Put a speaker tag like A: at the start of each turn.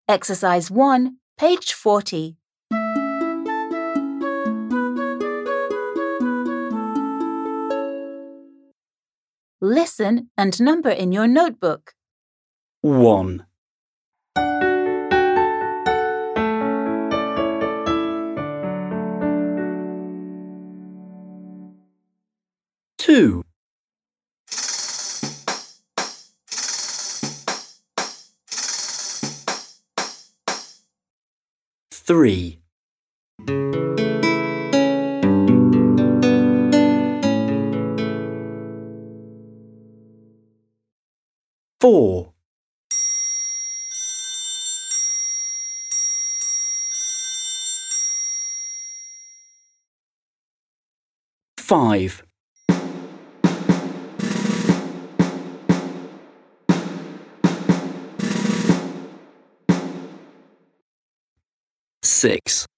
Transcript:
A: Exercise 1, page 40. Listen and number in your notebook.
B: 1, 2, 3, 4, 5, 6.